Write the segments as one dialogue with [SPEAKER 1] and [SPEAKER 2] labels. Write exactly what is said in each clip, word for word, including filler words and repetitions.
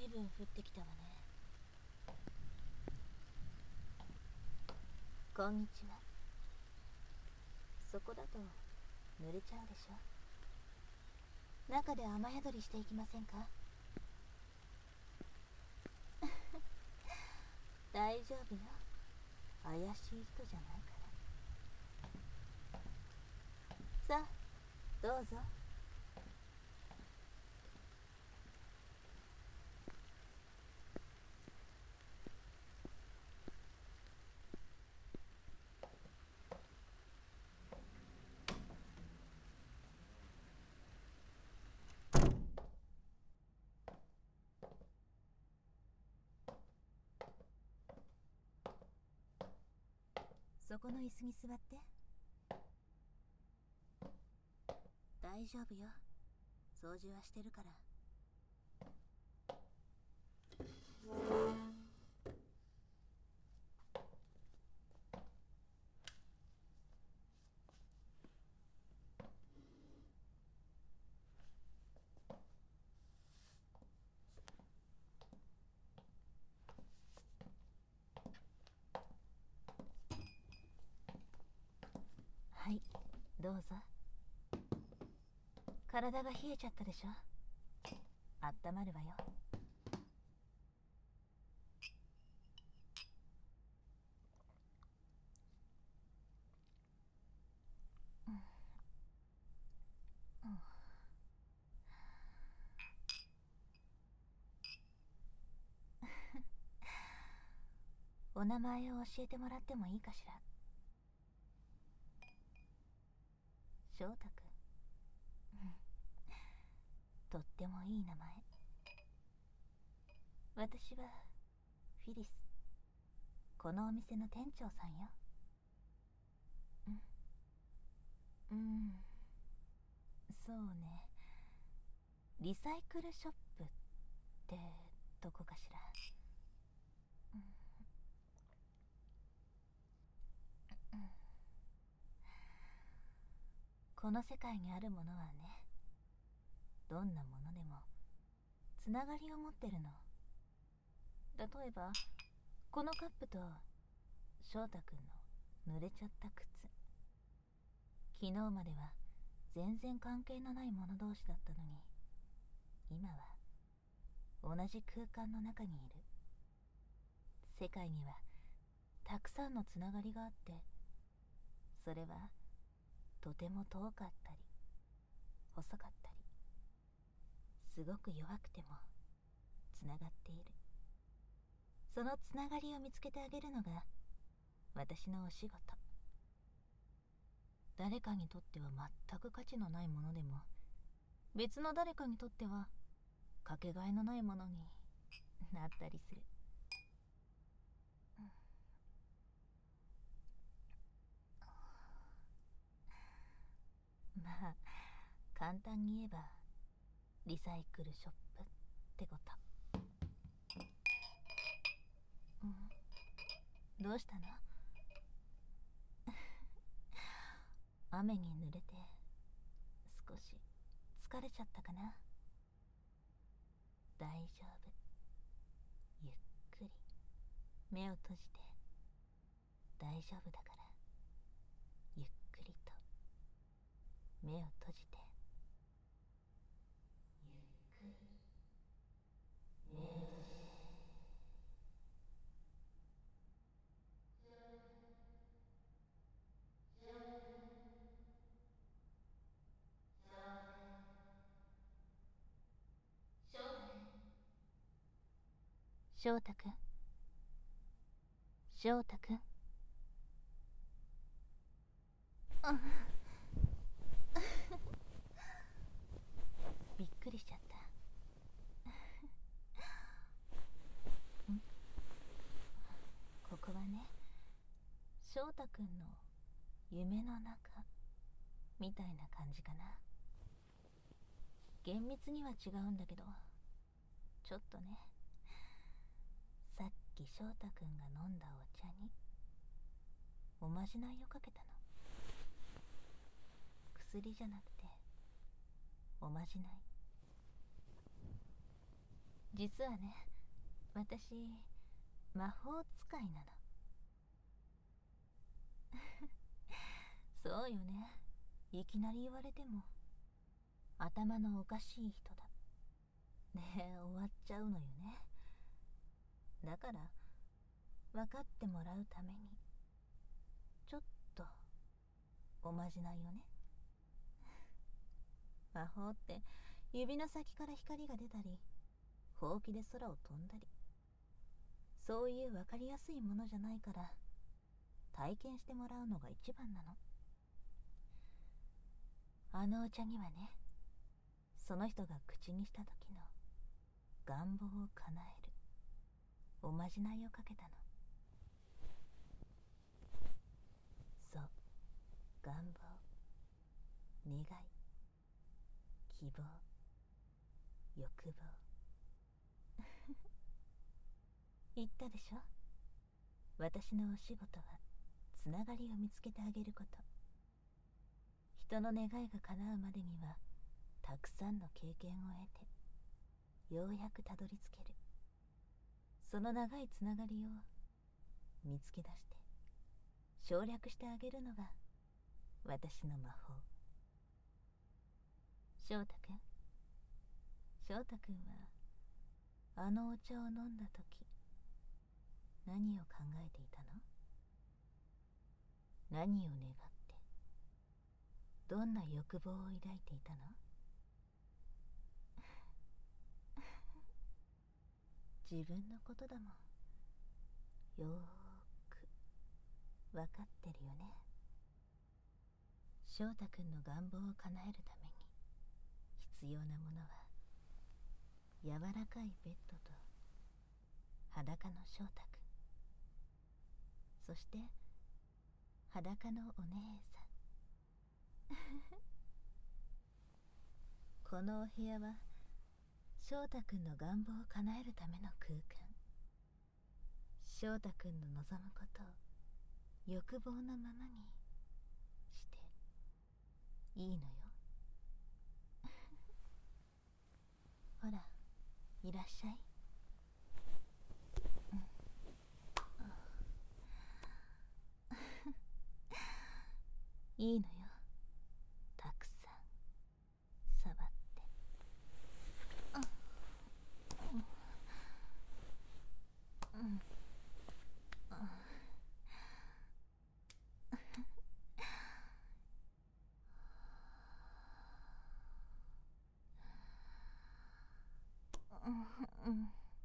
[SPEAKER 1] いぶん降ってきたわね。こんにちは。そこだと濡れちゃうでしょ。中で雨宿りしていきませんか？大丈夫よ。怪しい人じゃないから。さあ、どうぞ。そこの椅子に座って。大丈夫よ。掃除はしてるから。はい、どうぞ。体が冷えちゃったでしょ。あったまるわよ。うん、うん、お名前を教えてもらってもいいかしら。翔太くん。うん、とってもいい名前。私はフィリス。このお店の店長さんよ。うん、うん、そうね。リサイクルショップってどこかしら。うん、うん、この世界にあるものはね、どんなものでもつながりを持ってるの。例えばこのカップと翔太くんの濡れちゃった靴、昨日までは全然関係のない者同士だったのに、今は同じ空間の中にいる。世界にはたくさんのつながりがあって、それはとても遠かったり細かったり、すごく弱くてもつながっている。そのつながりを見つけてあげるのが私のお仕事。誰かにとっては全く価値のないものでも、別の誰かにとってはかけがえのないものになったりする。まあ簡単に言えばリサイクルショップってこと。うん、どうしたの？雨に濡れて少し疲れちゃったかな。大丈夫。ゆっくり目を閉じて。大丈夫だから、ゆっくりと目を閉じて。ゆっくり目を閉じて。翔太くん、翔太くん。あびっくりしちゃった。んここはね、翔太くんの夢の中みたいな感じかな。厳密には違うんだけど、ちょっとね。さっき翔太くんが飲んだお茶におまじないをかけたの。薬じゃなくておまじない。 実はね、私魔法使いなの。そうよね。いきなり言われても頭のおかしい人だね。終わっちゃうのよね。だから分かってもらうためにちょっとおまじないよね。魔法って指の先から光が出たり、ほうきで空を飛んだり、そういう分かりやすいものじゃないから、体験してもらうのが一番なの。あのお茶にはね、その人が口にした時の願望を叶えるおまじないをかけたの。そう、願望、願い、希望、欲望。言ったでしょ。私のお仕事はつながりを見つけてあげること。人の願いが叶うまでにはたくさんの経験を得て、ようやくたどり着ける。その長いつながりを見つけ出して省略してあげるのが私の魔法。翔太くん、翔太くんはあのお茶を飲んだ時、何を考えていたの？何を願ってどんな欲望を抱いていたの？自分のことだもん。よーくわかってるよね。翔太くんの願望を叶えるために必要なものは、柔らかいベッドと裸の翔太くん、そして裸のお姉さん。このお部屋は翔太くんの願望を叶えるための空間。翔太くんの望むことを欲望のままにしていいのよ。ほら、いらっしゃい。うん、いいのよ。たくさん触って。うん、うん、うん、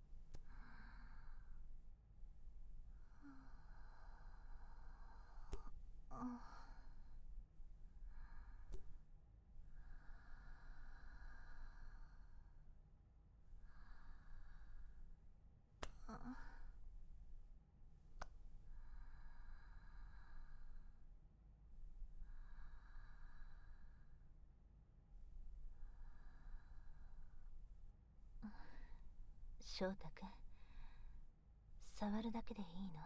[SPEAKER 1] 翔太くん、触るだけでいいの？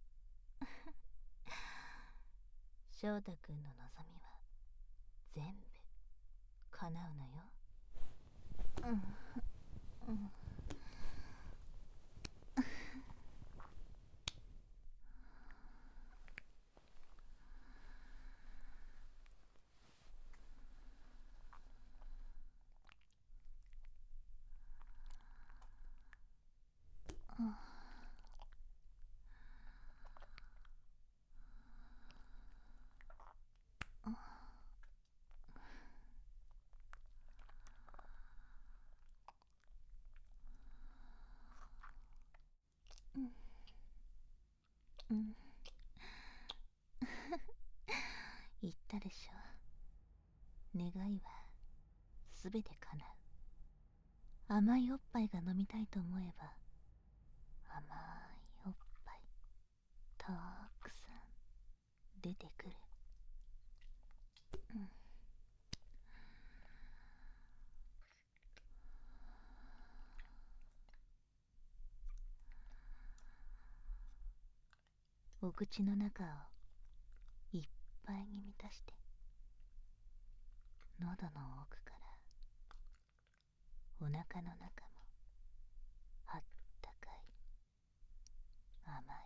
[SPEAKER 1] 翔太くんの望みは全部叶うのよ。うん、うん、うん、うん。言ったでしょ。願いはすべて叶う。甘いおっぱいが飲みたいと思えば、甘いおっぱいたくさん出てくる。うん、お口の中をいっぱいに満たして、喉の奥からお腹の中も甘